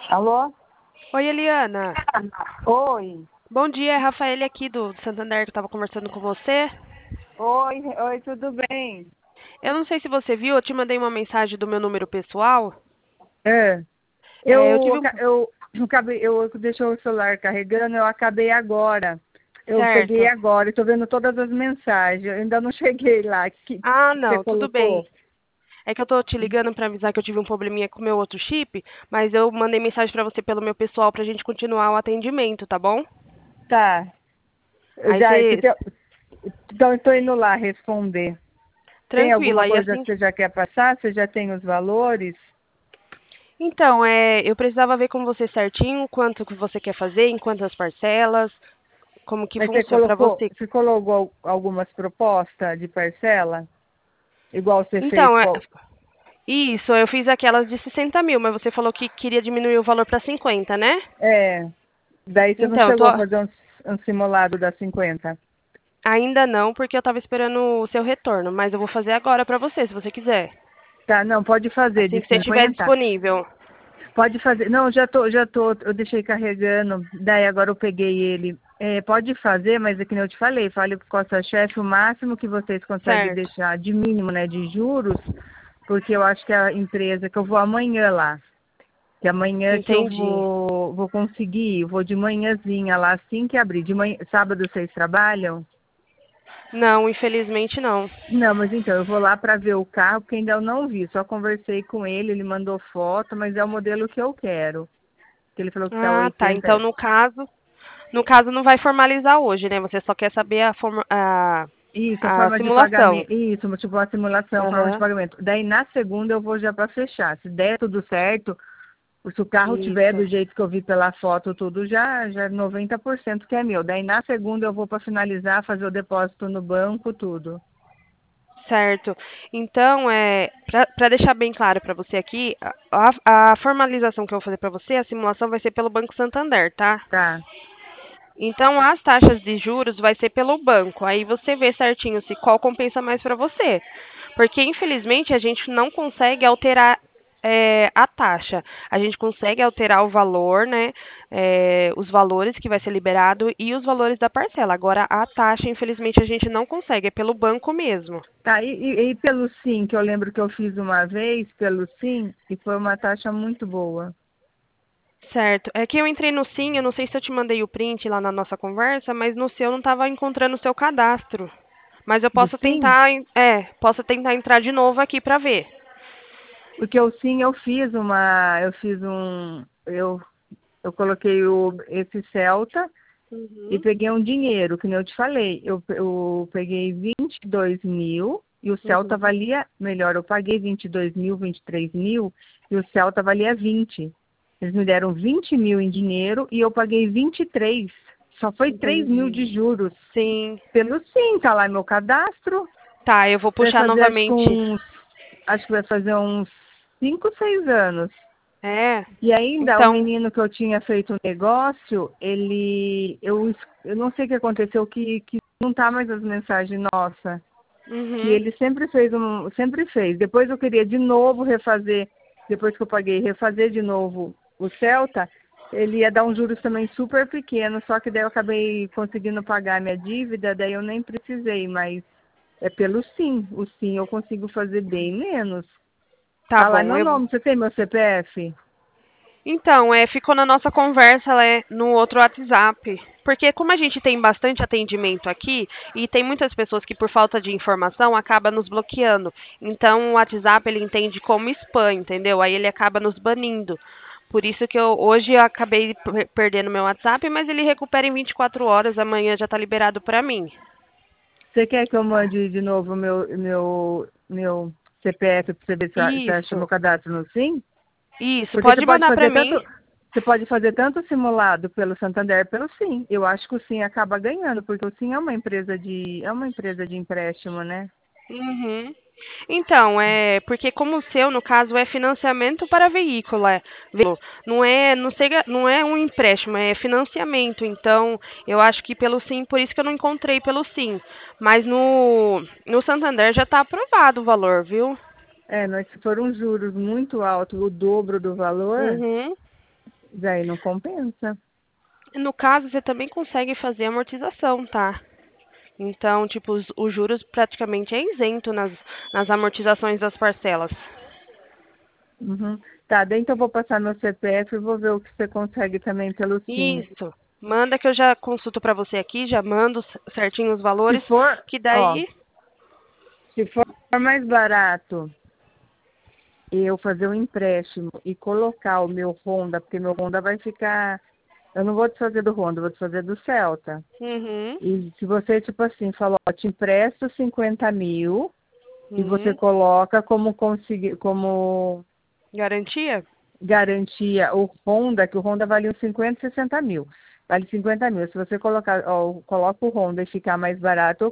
Alô? Oi, Eliana. Oi. Bom dia, é Rafaele aqui do Santander que eu estava conversando com você. Oi, tudo bem? Eu não sei se você viu, eu te mandei uma mensagem do meu número pessoal. É, Eu tive um... eu acabei, eu deixei o celular carregando, eu acabei agora. Eu peguei Certo. agora, estou vendo todas as mensagens, eu ainda não cheguei lá Ah, que você não, tudo bem. colocou. É que eu tô te ligando para avisar que eu tive um probleminha com o meu outro chip, mas eu mandei mensagem para você pelo meu pessoal pra gente continuar o atendimento, tá bom? Tá. Aí Já, você... então, estou indo lá responder. Tem Tranquilo, alguma aí coisa assim... que você já quer passar? Você já tem os valores? Então, eu precisava ver com você certinho quanto que você quer fazer, em quantas parcelas, como que Mas funciona para você. você colocou algumas propostas de parcela? Igual você fez Então, com. isso, eu fiz aquelas de 60 mil, mas você falou que queria diminuir o valor para 50, né? É. Daí você não Então, chegou a fazer um simulado da 50. ainda não, porque eu estava esperando o seu retorno, mas eu vou fazer agora para você, se você quiser. Tá, não, pode fazer Assim de que você estiver 50. disponível. Pode fazer. Não, eu deixei carregando. Daí agora eu peguei ele. É, pode fazer, mas é que nem eu te falei, fale com a sua chefe o máximo que vocês conseguem Certo. deixar de mínimo, né, de juros, porque eu acho que a empresa que eu vou amanhã lá, que amanhã que eu Entendi. vou conseguir, eu vou de manhãzinha lá assim que abrir. De manhã, sábado vocês trabalham? Não, infelizmente não. Não, mas então, eu vou lá para ver o carro, porque ainda eu não vi. Só conversei com ele, ele mandou foto, mas é o modelo que eu quero. Que ele falou que está Ah, tá. Então, 80. no caso não vai formalizar hoje, né? Você só quer saber Isso, a a forma de simulação. pagamento. Isso, tipo uma simulação, forma de Aham. pagamento. Daí na segunda eu vou já para fechar. Se der tudo certo, se o carro tiver Isso. do jeito que eu vi pela foto, tudo já é 90% que é meu. Daí na segunda eu vou para finalizar, fazer o depósito no banco, tudo. Certo. Então, para deixar bem claro para você aqui, a formalização que eu vou fazer para você, a simulação vai ser pelo Banco Santander, tá? Tá. Então, as taxas de juros vai ser pelo banco. Aí você vê certinho se qual compensa mais para você. Porque, infelizmente, a gente não consegue alterar a taxa. A gente consegue alterar o valor, né? Os valores que vai ser liberado e os valores da parcela. Agora, a taxa, infelizmente, a gente não consegue. É pelo banco mesmo. Tá, e pelo SIM, que eu lembro que eu fiz uma vez, pelo SIM, e foi uma taxa muito boa. Certo. É que eu entrei no Sim, eu não sei se eu te mandei o print lá na nossa conversa, mas no seu eu não estava encontrando o seu cadastro. Mas eu Do posso SIM? tentar, posso tentar entrar de novo aqui para ver. Porque o SIM eu coloquei esse Celta e Uhum, peguei um dinheiro, que nem eu te falei. Eu peguei 22 mil e o Celta uhum. valia, melhor, eu paguei 22 mil, 23 mil e o Celta valia 20. Eles me deram 20 mil em dinheiro e eu paguei 23. Só foi 3 mil Entendi. de juros. Sim. Pelo SIM, tá lá meu cadastro. Tá, eu vou Vai puxar fazer novamente. acho que vai fazer uns 5, 6 anos. É. E ainda o Então, menino que eu tinha feito um negócio, eu não sei o que aconteceu, que não tá mais as mensagens nossa. Que uhum. ele sempre fez. Depois eu queria de novo refazer, depois que eu paguei, refazer de novo o Celta, ele ia dar um juros também super pequeno, só que daí eu acabei conseguindo pagar minha dívida, daí eu nem precisei, mas é pelo SIM. O SIM eu consigo fazer bem menos. Tá Tá lá bom. meu nome, você tem meu CPF? Então, ficou na nossa conversa no outro WhatsApp. Porque como a gente tem bastante atendimento aqui e tem muitas pessoas que por falta de informação acaba nos bloqueando. Então o WhatsApp ele entende como spam, entendeu? Aí ele acaba nos banindo. Por isso que hoje eu acabei perdendo meu WhatsApp, mas ele recupera em 24 horas, amanhã já está liberado para mim. Você quer que eu mande de novo meu CPF para você ver se você acha meu Isso. cadastro no SIM? Isso, Porque pode mandar para mim. você pode fazer tanto simulado pelo Santander pelo SIM. Eu acho que o SIM acaba ganhando, porque o SIM é uma empresa de empréstimo, né? Uhum. Então, porque como o seu, no caso, é financiamento para veículo, não é um empréstimo, é financiamento. Então, eu acho que pelo Sim, por isso que eu não encontrei pelo Sim. Mas no Santander já está aprovado o valor, viu? É, mas se for um juros muito alto, o dobro do valor, Uhum. Daí não compensa. No caso, você também consegue fazer amortização, tá? Então, tipo, os juros praticamente é isento nas amortizações das parcelas. Uhum. Tá, daí então eu vou passar meu CPF e vou ver o que você consegue também pelo Simples. Isso. Manda que eu já consulto pra você aqui, já mando certinho os Se valores, for, que ó, daí... se for mais barato eu fazer um empréstimo e colocar o meu Honda, porque meu Honda vai ficar. Eu não vou desfazer do Honda, eu vou desfazer do Celta. Uhum, E se você, tipo assim, falou, ó, te empresto 50 mil e você uhum. coloca como conseguir, como Garantia? garantia o Honda, que o Honda vale uns 50, 60 mil. Vale 50 mil. Se você colocar, ó, coloca o Honda e ficar mais barato,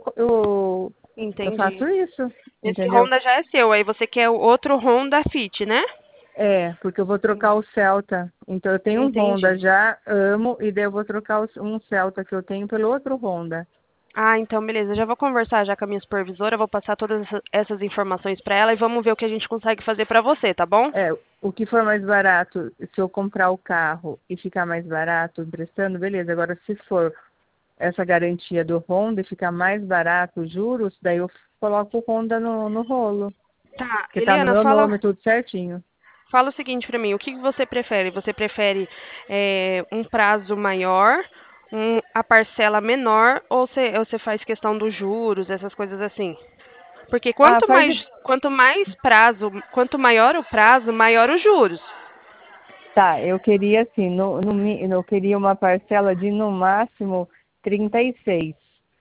eu faço Entendi. isso, Esse entendeu? Honda já é seu, aí você quer o outro Honda Fit, né? É, porque eu vou trocar o Celta. Então eu tenho um Honda Entendi. já, amo, e daí eu vou trocar um Celta que eu tenho pelo outro Honda. Ah, então beleza. Eu já vou conversar já com a minha supervisora, vou passar todas essas informações pra ela e vamos ver o que a gente consegue fazer pra você, tá bom? É, o que for mais barato, se eu comprar o carro e ficar mais barato emprestando, beleza. Agora, se for essa garantia do Honda e ficar mais barato os juros, daí eu coloco o Honda no rolo. Tá, Porque tá no Eliana, meu nome, tudo certinho. fala o seguinte pra mim, o que você prefere? Você prefere um prazo maior, a parcela menor, ou você faz questão dos juros, essas coisas assim? Porque Ah, faz. quanto mais prazo, quanto maior o prazo, maior os juros. Tá, eu queria assim, eu queria uma parcela de no máximo 36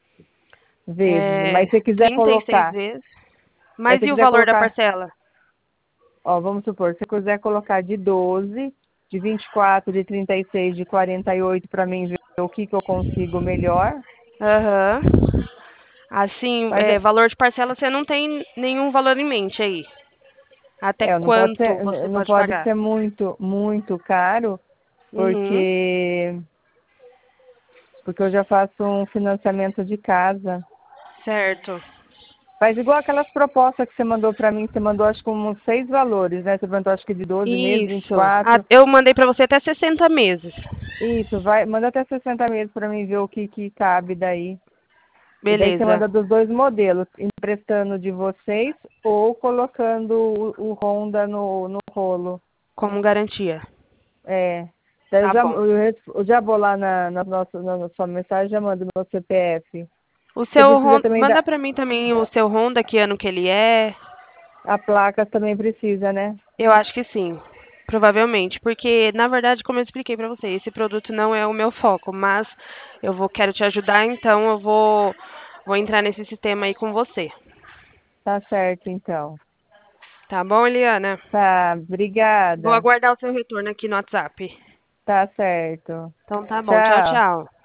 vezes. É, Mas se quiser 36 colocar, vezes. mas Mas se e o quiser valor da colocar, parcela? ó, vamos supor, se quiser colocar de 12, de 24, de 36, de 48 para mim ver o que eu consigo melhor. Aham. Assim, Mas valor de parcela você não tem nenhum valor em mente aí. Até não pode quanto ser, você não pode pode pagar? ser muito caro, Uhum. porque eu já faço um financiamento de casa. Certo. Faz igual aquelas propostas que você mandou para mim, você mandou acho que uns 6 valores, né? Você mandou acho que de 12 meses, vinte e Isso. quatro. Eu mandei pra você até 60 meses. Isso, vai, manda até 60 meses para mim ver o que cabe daí. E daí você Beleza. manda dos dois modelos, emprestando de vocês ou colocando o Honda no rolo. Como garantia. É. Daí Tá bom. eu já vou lá na sua mensagem, já mando meu CPF. O Você seu precisa Honda, também manda da. pra mim também o seu Honda, que ano que ele é. A placa também precisa, né? Eu acho que sim. Provavelmente, porque na verdade, como eu expliquei pra você, esse produto não é o meu foco, mas quero te ajudar, então vou entrar nesse sistema aí com você. Tá certo, então. Tá bom, Eliana? Tá, Vou obrigada. aguardar o seu retorno aqui no WhatsApp. Tá certo. Então tá bom. Tchau, Tchau. tchau.